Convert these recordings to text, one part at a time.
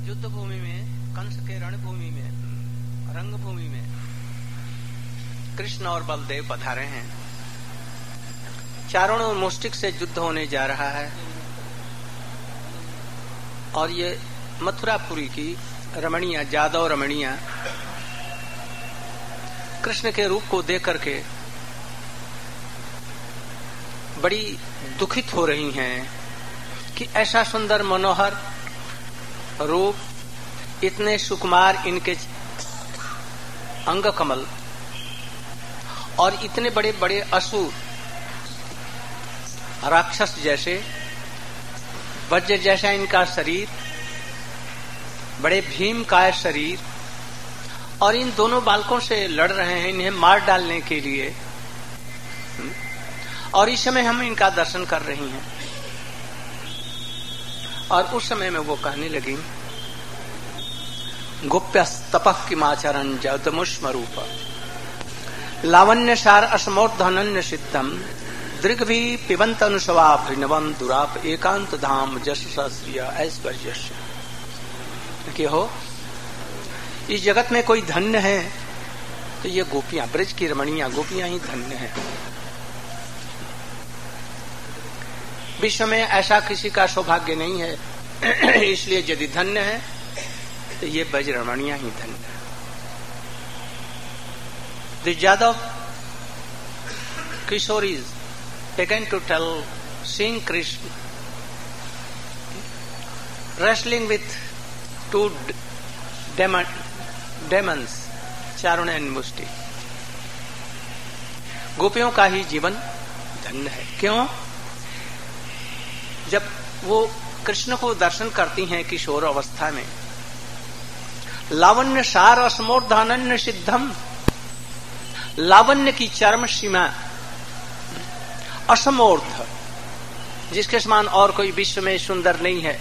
युद्ध भूमि में, कंस के रणभूमि में, रंगभूमि में कृष्ण और बलदेव पधारे हैं। चारों मुष्टिक से युद्ध होने जा रहा है और ये मथुरापुरी की रमणियां, जादव रमणियां कृष्ण के रूप को देख करके बड़ी दुखित हो रही हैं कि ऐसा सुंदर मनोहर रूप, इतने सुकुमार इनके अंग कमल और इतने बड़े बड़े असुर, राक्षस जैसे, वज्र जैसा इनका शरीर, बड़े भीम का शरीर, और इन दोनों बालकों से लड़ रहे हैं इन्हें मार डालने के लिए। और इस समय हम इनका दर्शन कर रही हैं। और उस समय में वो कहने लगी, गोप्यस्तपः किमाचरन् जगदमुष्म रूप लावण्य सार असमोर्धनन्य सिद्धम दृग्भि पिबंत अनुसवा भृनवम दुराप एकांत धाम जसश्रिय ऐश्वर्य। कि हो इस जगत में कोई धन्य है तो ये गोपियां, ब्रज की रमणियां गोपियां ही धन्य है। विश्व में ऐसा किसी का सौभाग्य नहीं है, इसलिए यदि धन्य है तो ये ब्रज रमणियां ही धन्य है। The Jadav Kishoris began to tell, seeing Krishna wrestling with two demons, Charun and Mushti. गोपियों का ही जीवन धन्य है। क्यों? जब वो कृष्ण को दर्शन करती हैं किशोर अवस्था में, लावण्य सार असमोर्धानन्य सिद्धम, लावण्य की चरम सीमा, असमोर्ध, जिसके समान और कोई विश्व में सुंदर नहीं है।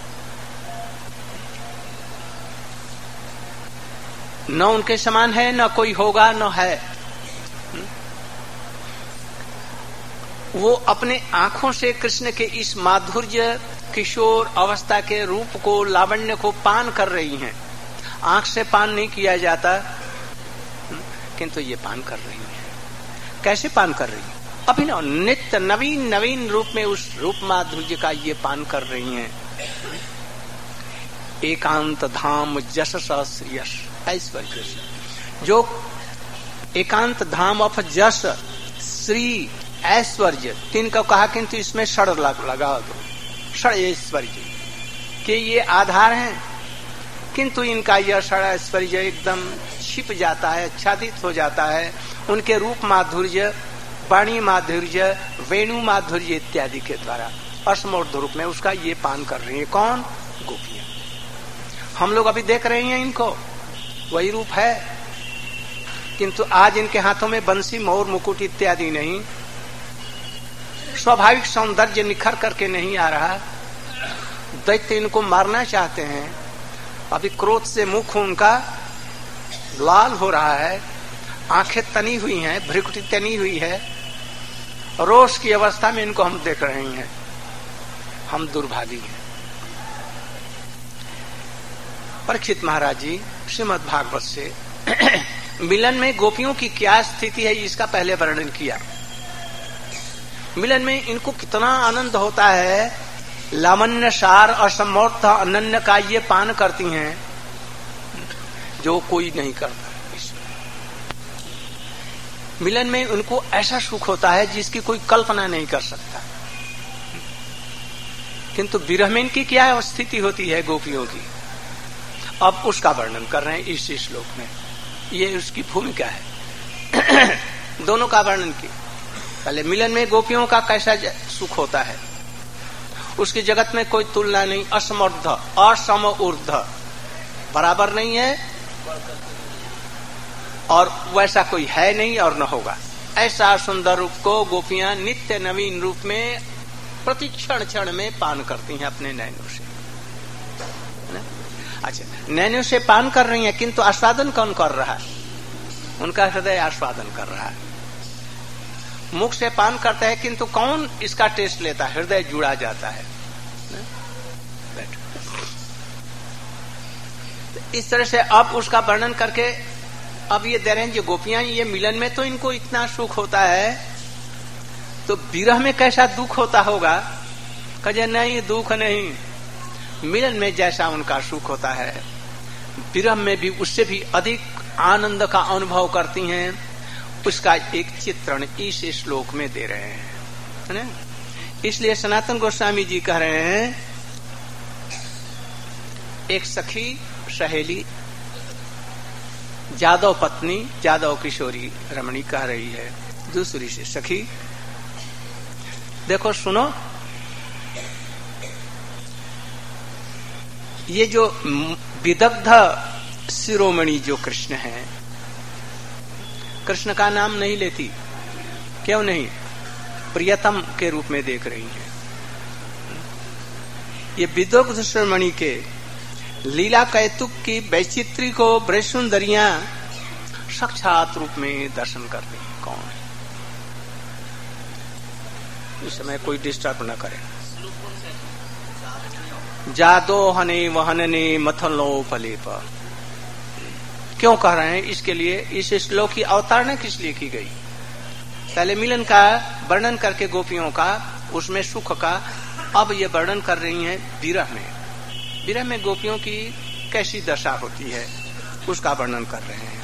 न उनके समान है, न कोई होगा, न है। वो अपने आंखों से कृष्ण के इस माधुर्य किशोर अवस्था के रूप को, लावण्य को पान कर रही हैं। आंख से पान नहीं किया जाता, किंतु ये पान कर रही हैं। कैसे पान कर रही हैं? अभिनव नित्य नवीन नवीन रूप में उस रूप माधुर्य का ये पान कर रही हैं। एकांत धाम जस यश ऐश्वर्य, जो एकांत धाम ऑफ जस, श्री, ऐश्वर्य, तीन का कहा, किंतु इसमें षड़ लगा दो, षड़ ऐश्वर्य के ये आधार हैं, किंतु इनका यह षड़ ऐश्वर्य एकदम छिप जाता है, आच्छादित हो जाता है उनके रूप माधुर्य, वाणी माधुर्य, वेणु माधुर्य इत्यादि के द्वारा। असमोर्ध रूप में उसका ये पान कर रही है। कौन? गोपियां। हम लोग अभी देख रहे हैं इनको, वही रूप है, किंतु आज इनके हाथों में बंसी, मोर, मुकुट इत्यादि नहीं, स्वाभाविक सौंदर्य निखर करके नहीं आ रहा। दैत्य इनको मारना चाहते हैं। अभी क्रोध से मुख उनका लाल हो रहा है, आंखें तनी हुई हैं, भ्रुकुटी तनी हुई है, रोष की अवस्था में इनको हम देख रहे हैं। हम दुर्भागी हैं। परीक्षित महाराज जी श्रीमद् भागवत से मिलन में गोपियों की क्या स्थिति है इसका पहले वर्णन किया। मिलन में इनको कितना आनंद होता है, लावण्य सार असमोर्थ अनन्य का ये पान करती हैं, जो कोई नहीं करता। मिलन में उनको ऐसा सुख होता है जिसकी कोई कल्पना नहीं कर सकता। किंतु विरह में इनकी क्या स्थिति होती है गोपियों की, अब उसका वर्णन कर रहे हैं इस श्लोक में। ये उसकी भूमिका है। दोनों का वर्णन किया। पहले मिलन में गोपियों का कैसा सुख होता है, उसकी जगत में कोई तुलना नहीं। असमर्थ, असम ऊर्ध, बराबर नहीं है और वैसा कोई है नहीं और न होगा। ऐसा सुंदर रूप को गोपियां नित्य नवीन रूप में प्रति क्षण क्षण में पान करती हैं अपने नैनों से। अच्छा, नैनों से पान कर रही हैं, किंतु आस्वादन कौन कर रहा है? उनका हृदय आस्वादन कर रहा है। मुख से पान करता है, किंतु कौन इसका टेस्ट लेता है? हृदय जुड़ा जाता है। इस तरह से अब उसका वर्णन करके अब ये दे रहे हैं जो गोपियां ये मिलन में तो इनको इतना सुख होता है, तो विरह में कैसा दुख होता होगा। कहे नहीं, दुख नहीं, मिलन में जैसा उनका सुख होता है विरह में भी उससे भी अधिक आनंद का अनुभव करती हैं। उसका एक चित्रण इस श्लोक में दे रहे हैं, है ना। इसलिए सनातन गोस्वामी जी कह रहे हैं, एक सखी सहेली जादव पत्नी जादव किशोरी रमणी कह रही है दूसरी से, सखी देखो सुनो, ये जो विदग्ध शिरोमणि जो कृष्ण है, कृष्ण का नाम नहीं लेती, क्यों नहीं, प्रियतम के रूप में देख रही है। ये विदग्ध शिरोमणि के लीला कैतुक की वैचित्री को ब्रजसुंदरियां साक्षात रूप में दर्शन करती हैं। कौन है? इस समय कोई डिस्टर्ब न करे। जादो हने वहनने मथलो फलेप, क्यों कह रहे हैं? इसके लिए इस श्लोक की अवतारणा किस लिए की गई? पहले मिलन का वर्णन करके गोपियों का, उसमें सुख का, अब ये वर्णन कर रही हैं विरह में। विरह में गोपियों की कैसी दशा होती है उसका वर्णन कर रहे हैं।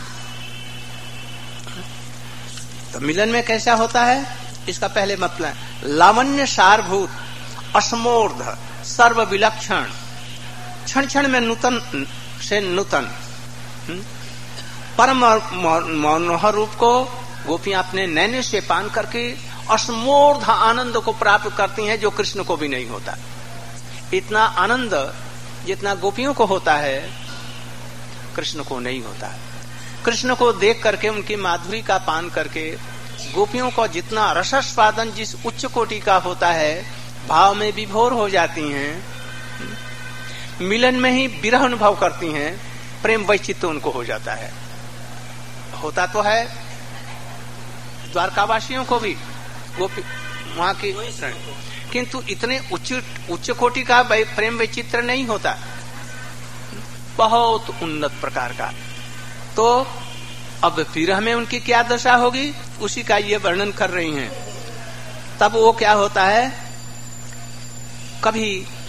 तो मिलन में कैसा होता है इसका पहले मतलब, लावण्य सारभूत असमोर्ध सर्व विलक्षण, क्षण क्षण में नूतन से नूतन परम मनोहर रूप को गोपियां अपने नैने से पान करके असमोर्ध आनंद को प्राप्त करती हैं, जो कृष्ण को भी नहीं होता। इतना आनंद जितना गोपियों को होता है कृष्ण को नहीं होता। कृष्ण को देख करके, उनकी माधुरी का पान करके गोपियों को जितना रसस्वादन जिस उच्च कोटि का होता है, भाव में विभोर हो जाती हैं, मिलन में ही विरह अनुभव करती हैं, प्रेम वैचित्र्य उनको हो जाता है। होता तो है द्वारकावासियों को भी गोपी वहां की, किंतु इतने उच्च कोटि का प्रेम वैचित्र्य नहीं होता, बहुत उन्नत प्रकार का। तो अब विरह में उनकी क्या दशा होगी उसी का ये वर्णन कर रही हैं। तब वो क्या होता है, कभी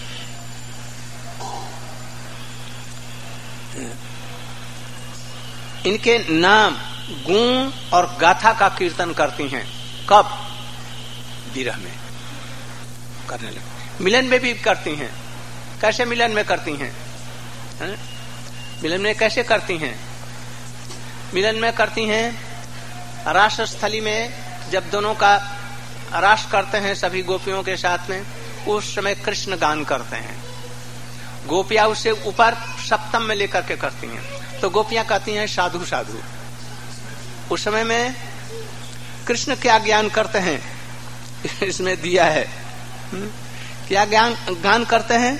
इनके नाम गुण और गाथा का कीर्तन करती हैं। कब? विरह में करने लगे। मिलन में भी करती हैं। कैसे मिलन में करती हैं? मिलन में कैसे करती हैं? मिलन में करती हैं रास स्थली में, जब दोनों का रास करते हैं सभी गोपियों के साथ में, उस समय कृष्ण गान करते हैं। गोपियां उससे ऊपर सप्तम में लेकर के करती हैं, तो गोपियां कहती हैं साधु साधु। उस समय में कृष्ण क्या ज्ञान करते हैं इसमें दिया है। क्या गान करते हैं?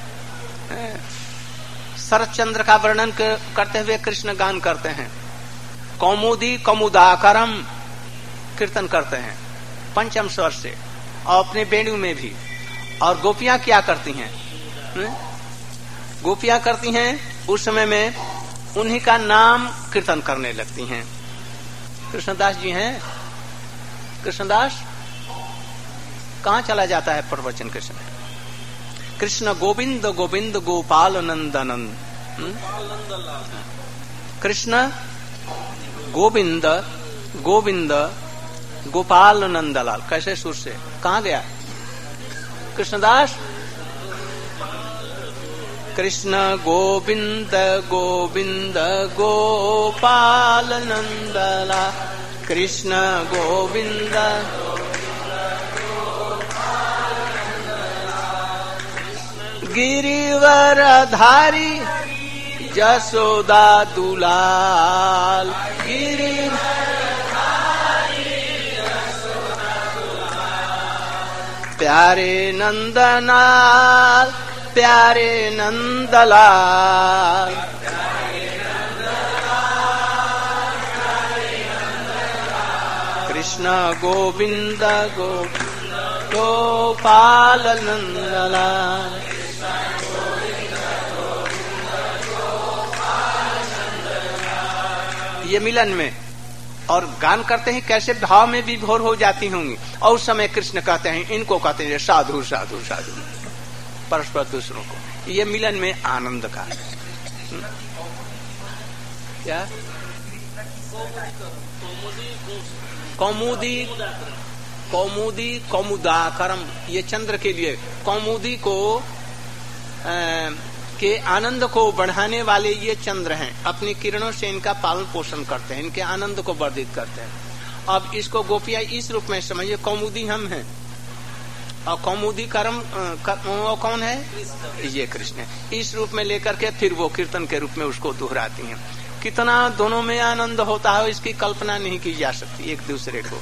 शरद चंद्र का वर्णन करते हुए कृष्ण गान करते हैं। कौमुदी कौमुदाकरम कीर्तन करते हैं पंचम स्वर से, और अपने वेणु में भी। और गोपियां क्या करती हैं? गोपियां करती हैं उस समय में उन्हीं का नाम कीर्तन करने लगती हैं। कृष्णदास जी हैं, कृष्णदास कहाँ चला जाता है प्रवचन के समय? कृष्ण गोविंद गोविंद गोपाल नंदनंद, कृष्ण गोविंद गोविंद गोपाल नंदलाल। कैसे सुर से? कहाँ गया कृष्णदास? कृष्ण गोविंद गोविंद गोपाल नंदलाल, कृष्ण गोविंद गिरिवरधारी जसोदा दुलाल, प्यारे नंदलाल प्यारे नंदलाल, कृष्ण गोविंद गोपाल नंदलाल, ये मिलन में, और गान करते हैं कैसे भाव में विभोर हो जाती होंगी। और उस समय कृष्ण कहते हैं, इनको कहते हैं साधु साधु साधु, परस्पर दूसरों को। ये मिलन में आनंद का क्या कौमुदी कौमुदी कौमुदाकरम, ये चंद्र के लिए कौमुदी को के आनंद को बढ़ाने वाले ये चंद्र हैं। अपनी किरणों से इनका पालन पोषण करते हैं, इनके आनंद को वर्धित करते हैं। अब इसको गोपियां इस रूप में समझिए, कौमुदी हम हैं और कौमुदी कर्म कौन है? ये कृष्ण है। इस रूप में लेकर के फिर वो कीर्तन के रूप में उसको दोहराती हैं। कितना दोनों में आनंद होता है इसकी कल्पना नहीं की जा सकती एक दूसरे को।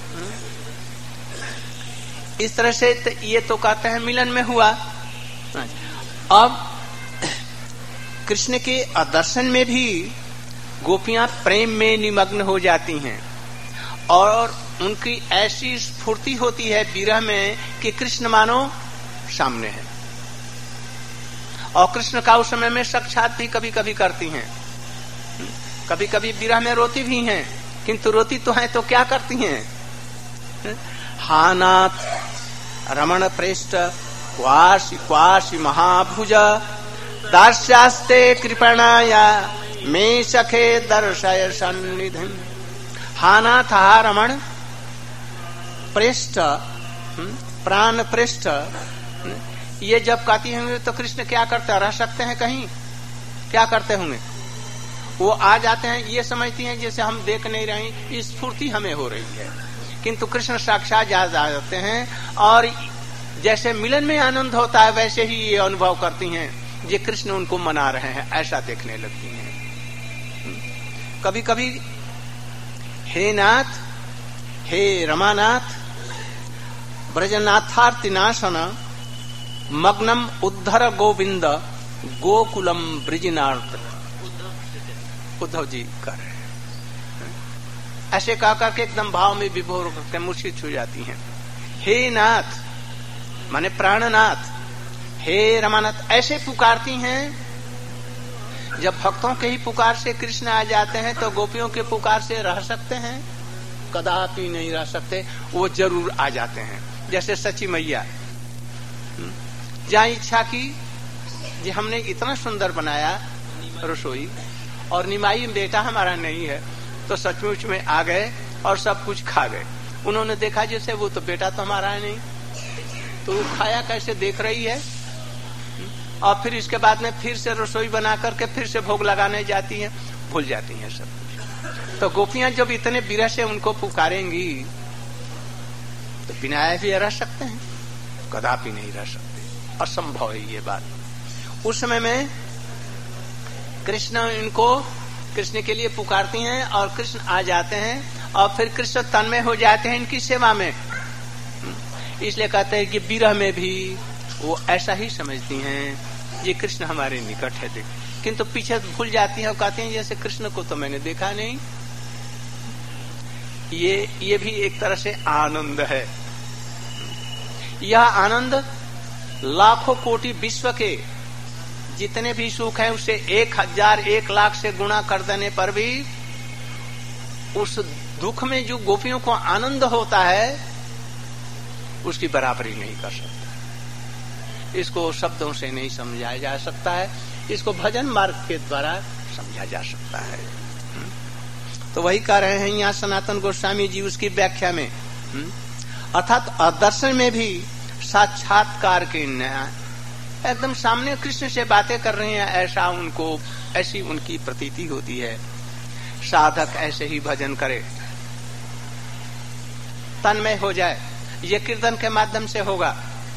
इस तरह से ये तो कहते हैं मिलन में हुआ। अब कृष्ण के दर्शन में भी गोपियां प्रेम में निमग्न हो जाती हैं और उनकी ऐसी स्फूर्ति होती है विरह में कि कृष्ण मानो सामने है। और कृष्ण का उस समय में साक्षात भी कभी कभी करती हैं, कभी कभी विरह में रोती भी हैं, किंतु रोती तो है तो क्या करती हैं? हा नाथ रमण प्रेष्ठ क्वासी क्वासी महाभुज दास्यास्ते कृपणाया मे सखे दर्शय सन्निधि। हा नाथ हा रमण प्रेष्ठ प्राण प्रेष्ठ, ये जब कहती होंगे तो कृष्ण क्या करते, रह सकते हैं कहीं? क्या करते होंगे? वो आ जाते हैं, ये समझती हैं जैसे हम देख नहीं रहे, स्फूर्ति हमें हो रही है, किंतु कृष्ण साक्षात आ जाते हैं और जैसे मिलन में आनंद होता है वैसे ही ये अनुभव करती हैं ये कृष्ण उनको मना रहे हैं, ऐसा देखने लगती हैं। कभी कभी हे नाथ हे रमानाथ ब्रजनाथार्तिनाशन मग्नम उद्धर गोविंद गोकुलम ब्रिजनार्थ, उद्धव जी कर रहे हैं। ऐसे कह करके एकदम भाव में विभोर करके मूर्छित हो जाती हैं। हे नाथ माने प्राणनाथ, हे रमानाथ, ऐसे पुकारती हैं। जब भक्तों के ही पुकार से कृष्ण आ जाते हैं तो गोपियों के पुकार से रह सकते हैं? कदापि नहीं रह सकते, वो जरूर आ जाते हैं। जैसे सची मैया जहाँ इच्छा की जी हमने इतना सुंदर बनाया रसोई और निमाई बेटा हमारा नहीं है, तो सचमुच में आ गए और सब कुछ खा गए। उन्होंने देखा जैसे वो तो बेटा तो हमारा है नहीं, तो वो खाया कैसे देख रही है। और फिर इसके बाद में फिर से रसोई बना करके फिर से भोग लगाने जाती हैं, भूल जाती हैं सब कुछ। तो गोपियां जब इतने विरह से उनको पुकारेंगी तो बिना आए भी रह सकते हैं? कदापि नहीं रह सकते, असंभव है ये बात। उस समय में कृष्ण इनको कृष्ण के लिए पुकारती हैं और कृष्ण आ जाते हैं और फिर कृष्ण तन्मय हो जाते हैं इनकी सेवा में। इसलिए कहते हैं कि विरह में भी वो ऐसा ही समझती हैं ये कृष्ण हमारे निकट है, किंतु पीछे भूल जाती हैं और कहती हैं जैसे कृष्ण को तो मैंने देखा नहीं। ये भी एक तरह से आनंद है। यह आनंद लाखों कोटि विश्व के जितने भी सुख हैं उसे 1000 1 लाख से गुणा कर देने पर भी उस दुख में जो गोपियों को आनंद होता है उसकी बराबरी नहीं कर सकता। इसको शब्दों से नहीं समझाया जा सकता है, इसको भजन मार्ग के द्वारा समझा जा सकता है। तो वही कह रहे हैं यहाँ सनातन गोस्वामी जी उसकी व्याख्या में, अर्थात दर्शन में भी साक्षात्कार के एकदम सामने कृष्ण से बातें कर रहे हैं, ऐसा उनको ऐसी उनकी प्रतीति होती है। साधक ऐसे ही भजन करे, तन्मय हो जाए। ये कीर्तन के माध्यम से होगा,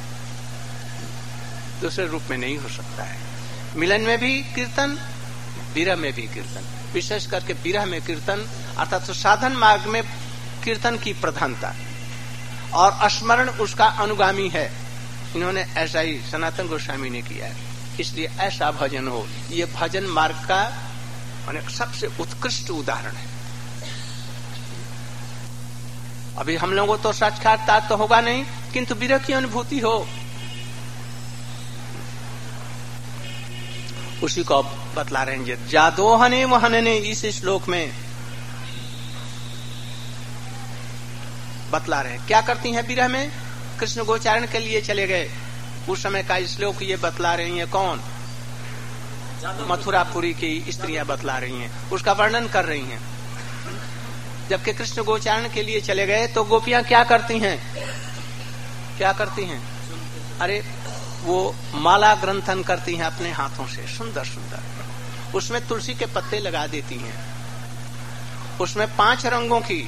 दूसरे रूप में नहीं हो सकता है। मिलन में भी कीर्तन, विरह में भी कीर्तन, विशेष करके विरह में कीर्तन, अर्थात तो साधन मार्ग में कीर्तन की प्रधानता और स्मरण उसका अनुगामी है। इन्होंने ऐसा ही सनातन गोस्वामी ने किया है, इसलिए ऐसा भजन हो। ये भजन मार्ग का सबसे उत्कृष्ट उदाहरण है। अभी हम लोगों को तो साक्षात्कार तो होगा नहीं, किंतु विरह की अनुभूति हो, उसी को बतला रहे हैं। जादोहने वहनने इस श्लोक में बतला रहे हैं। क्या करती हैं विरह में? कृष्ण गोचारण के लिए चले गए, उस समय का श्लोक ये बतला रही हैं। कौन? मथुरापुरी की स्त्रियां बतला रही हैं, उसका वर्णन कर रही हैं। जबकि कृष्ण गोचारण के लिए चले गए तो गोपियां क्या करती हैं? क्या करती हैं? अरे वो माला ग्रंथन करती हैं अपने हाथों से, सुंदर सुंदर। उसमें तुलसी के पत्ते लगा देती हैं, उसमें 5 रंगों की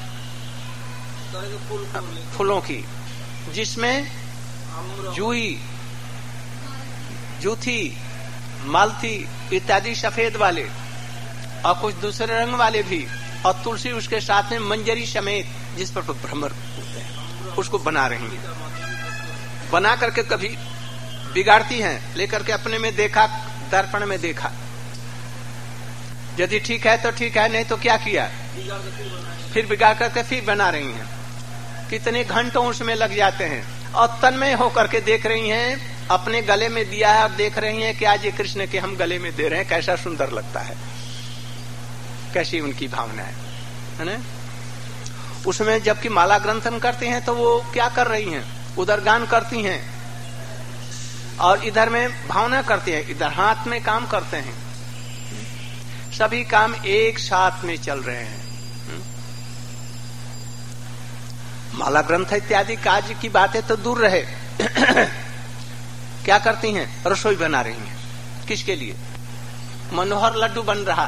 फूलों की, जिसमें जूही, जूथी, मालती इत्यादि सफेद वाले और कुछ दूसरे रंग वाले भी, और तुलसी उसके साथ में मंजरी समेत, जिस पर भ्रमर होते हैं, उसको बना रही हैं। बना करके कभी बिगाड़ती हैं, लेकर के अपने में देखा, दर्पण में देखा, यदि ठीक है तो ठीक है, नहीं तो क्या किया, फिर बिगाड़ करके फिर बना रही हैं। कितने घंटों उसमें लग जाते हैं और तन्मय होकर के देख रही हैं, अपने गले में दिया है और देख रही हैं कि आज ये कृष्ण के हम गले में दे रहे हैं, कैसा सुंदर लगता है, कैसी उनकी भावना है ना। उसमें जबकि माला ग्रंथन करते हैं तो वो क्या कर रही हैं? उधर गान करती हैं और इधर में भावना करती हैं, इधर हाथ में काम करते हैं। सभी काम एक साथ में चल रहे हैं। माला ग्रंथ इत्यादि कार्य की बातें तो दूर रहे। क्या करती हैं? रसोई बना रही हैं। किसके लिए? मनोहर लड्डू बन रहा।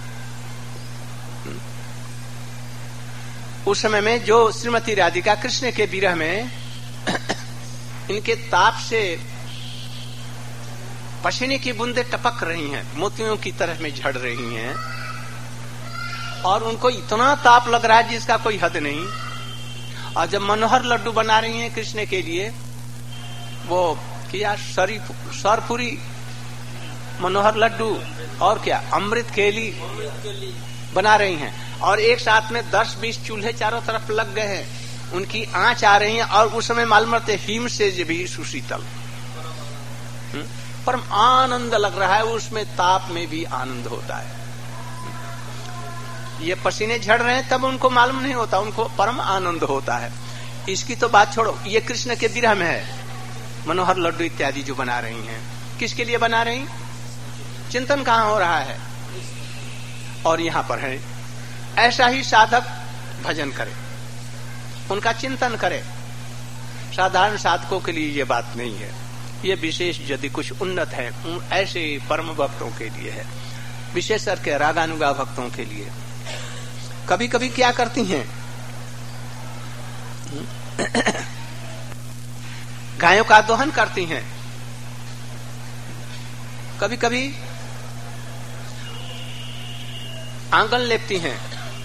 उस समय में जो श्रीमती राधिका कृष्ण के विरह में इनके ताप से पसीने की बूंदें टपक रही हैं, मोतियों की तरह में झड़ रही हैं, और उनको इतना ताप लग रहा है जिसका कोई हद नहीं। और जब मनोहर लड्डू बना रही हैं कृष्ण के लिए, वो किया सरपुरी मनोहर लड्डू और क्या अमृत केली बना रही हैं, और एक साथ में 10-20 चूल्हे चारों तरफ लग गए हैं, उनकी आंच आ रही है, और उस समय मालूम रहते हिम से भी सुशीतल, परम आनंद लग रहा है। उसमें ताप में भी आनंद होता है। ये पसीने झड़ रहे हैं तब उनको मालूम नहीं होता, उनको परम आनंद होता है। इसकी तो बात छोड़ो, ये कृष्ण के विरह में है। मनोहर लड्डू इत्यादि जो बना रही हैं, किसके लिए बना रही? चिंतन कहाँ हो रहा है? और यहाँ पर है, ऐसा ही साधक भजन करे, उनका चिंतन करे। साधारण साधकों के लिए ये बात नहीं है, ये विशेष यदि कुछ उन्नत है ऐसे परम भक्तों के लिए है, विशेष करके रागानुगा भक्तों के लिए। कभी कभी क्या करती हैं? गायों का दोहन करती हैं, कभी कभी आंगन लेपती हैं,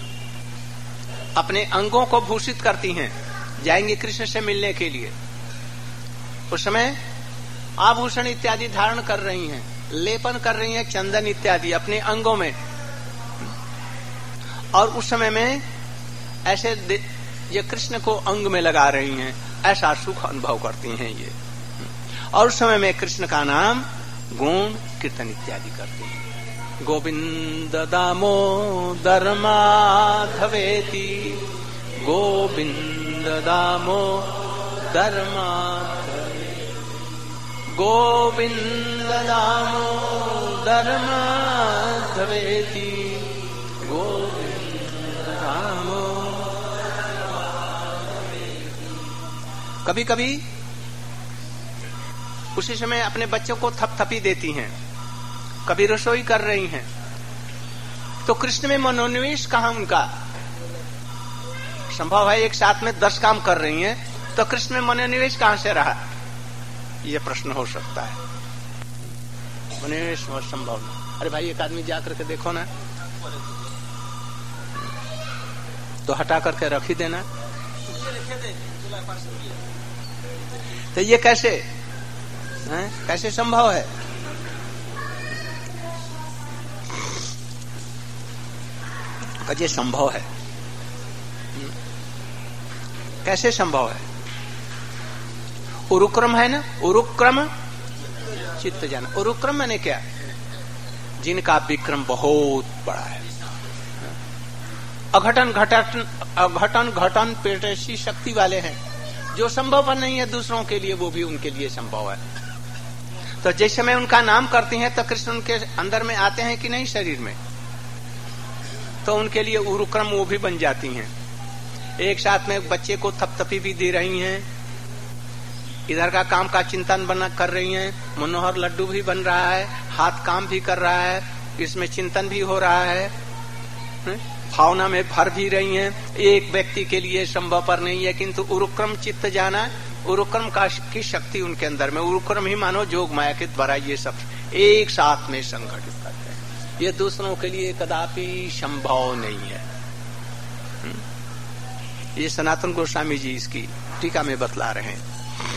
अपने अंगों को भूषित करती हैं, जाएंगे कृष्ण से मिलने के लिए। उस समय आभूषण इत्यादि धारण कर रही हैं, लेपन कर रही हैं, चंदन इत्यादि अपने अंगों में, और उस समय में ऐसे ये कृष्ण को अंग में लगा रही हैं, ऐसा सुख अनुभव करती हैं ये। और उस समय में कृष्ण का नाम गुण कीर्तन इत्यादि करती हैं। गोविंद दामोदर माधवेति, गोविंद दामोदर माधवेति, गोविंद दामोदर माधवेति, गोविंद दामोदर माधवेति। कभी कभी उसी समय अपने बच्चों को थपथपी देती हैं, कभी रसोई कर रही हैं, तो कृष्ण में मनोनिवेश कहाँ उनका संभव है? एक साथ में 10 काम कर रही हैं, तो कृष्ण में मनोनिवेश कहाँ से रहा? ये प्रश्न हो सकता है। मनोनिवेश संभव नहीं। अरे भाई एक आदमी जा करके देखो ना, तो हटा करके रख ही देना। तो ये कैसे कैसे संभव है? ये संभव है। कैसे संभव है? उरुक्रम है ना, उरुक्रम चित्त जाना। उरुक्रम मैंने क्या? जिनका विक्रम बहुत बड़ा है। अघटन घटन पेटसी शक्ति वाले हैं। जो संभव नहीं है दूसरों के लिए, वो भी उनके लिए संभव है। तो जिस समय उनका नाम करती हैं तो कृष्ण उनके अंदर में आते हैं कि नहीं शरीर में, तो उनके लिए उरुक्रम वो भी बन जाती हैं। एक साथ में बच्चे को थपथपी भी दे रही हैं, इधर का काम का चिंतन कर रही हैं, मनोहर लड्डू भी बन रहा है, हाथ काम भी कर रहा है, इसमें चिंतन भी हो रहा है, भावना में भर भी रही हैं। एक व्यक्ति के लिए संभव पर नहीं है, किंतु उरुक्रम चित्त जाना, उरुक्रम की शक्ति उनके अंदर में, उरुक्रम ही मानो जोग माया के द्वारा ये सब एक साथ में संगठित करते हैं। ये दूसरों के लिए कदापि संभव नहीं है। ये सनातन गोस्वामी जी इसकी टीका में बतला रहे हैं।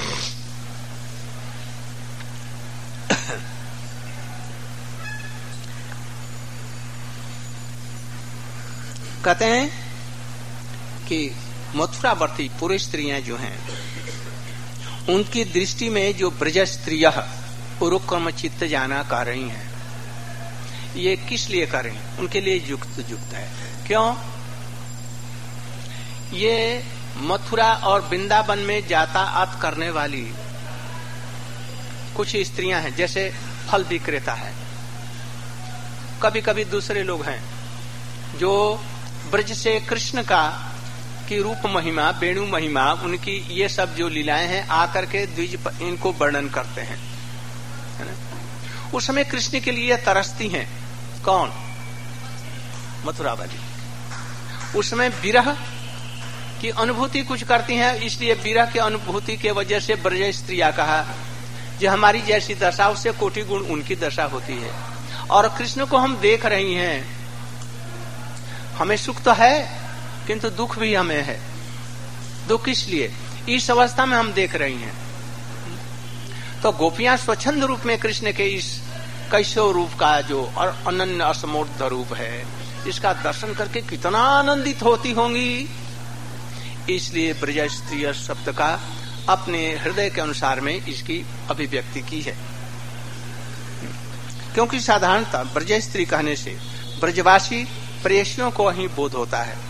कहते हैं कि मथुरावर्ती पूरी स्त्रियां जो हैं, उनकी दृष्टि में जो ब्रज स्त्रियः उरुक्रम चित्त जाना कर रही हैं, ये किस लिए कर रही हैं? उनके लिए युक्त है। क्यों? ये मथुरा और वृंदावन में यातायात करने वाली कुछ स्त्रियां हैं, जैसे फल विक्रेता है, कभी कभी दूसरे लोग हैं जो ब्रज से कृष्ण का की रूप महिमा, वेणु महिमा, उनकी ये सब जो लीलाएं हैं आकर के द्विज इनको वर्णन करते हैं, है ना? उस समय कृष्ण के लिए तरसती हैं। कौन? मथुरा वाली। उस समय विरह की अनुभूति कुछ करती हैं, इसलिए विरह की अनुभूति के वजह से ब्रज स्त्रिया कहा, जो हमारी जैसी दशा उससे कोटि गुण उनकी दशा होती है। और कृष्ण को हम देख रही हैं, हमें सुख तो है किंतु दुख भी हमें है। दुख इसलिए इस अवस्था में हम देख रही हैं। तो गोपियां स्वच्छंद रूप में कृष्ण के इस कैशोर रूप का जो और अनन्य असमूर्त रूप है, इसका दर्शन करके कितना आनंदित होती होंगी। इसलिए ब्रज स्त्रिय शब्द का अपने हृदय के अनुसार में इसकी अभिव्यक्ति की है। क्योंकि साधारणतः ब्रज स्त्री कहने से ब्रजवासी प्रेयसियों को ही बोध होता है,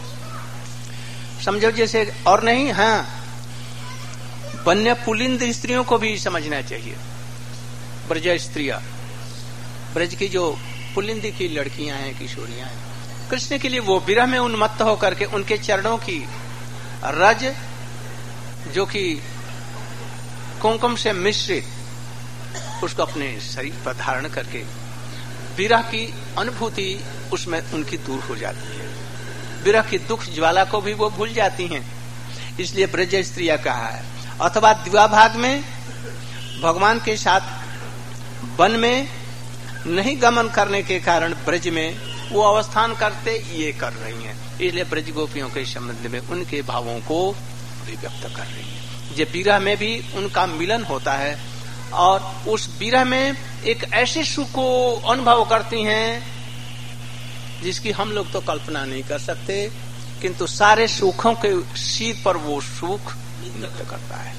समझो जैसे, और नहीं, हाँ, वन्य पुलिंद स्त्रियों को भी समझना चाहिए। ब्रज स्त्रियां, ब्रज की जो पुलिंद की लड़कियां हैं, किशोरियां हैं, कृष्ण के लिए वो विरह में उन्मत्त होकर के उनके चरणों की रज जो कि कुमकुम से मिश्रित, उसको अपने शरीर पर धारण करके विरह की अनुभूति उसमें उनकी दूर हो जाती है। विरह की दुख ज्वाला को भी वो भूल जाती हैं। इसलिए ब्रज स्त्रिया कहा है। अथवा द्विभाग में भगवान के साथ वन में नहीं गमन करने के कारण ब्रज में वो अवस्थान करते ये कर रही हैं। इसलिए ब्रज गोपियों के संबंध में उनके भावों को अभिव्यक्त कर रही है। ये विरह में भी उनका मिलन होता है और उस विरह में एक ऐसे सुख को अनुभव करती हैं जिसकी हम लोग तो कल्पना नहीं कर सकते, किंतु सारे सुखों के सिर पर वो सुख नृत्य करता है।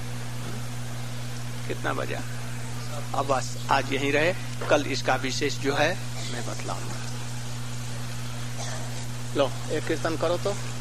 कितना बजा? अब बस आज यहीं रहे, कल इसका विशेष जो है मैं बतलाऊंगा। लो एक कीर्तन करो तो।